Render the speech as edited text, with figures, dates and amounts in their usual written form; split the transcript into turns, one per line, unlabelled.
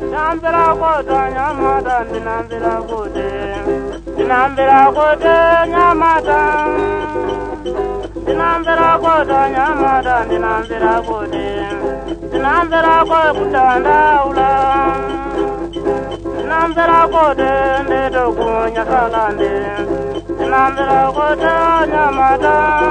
Dinambira kote nyamata, dinambira kote. Dinambira kote nyamata. Dinambira kote nyamata, dinambira kote. Dinambira kote kutandaula. Dinambira kote ndedo kunya kalande. Dinambira kote nyamata.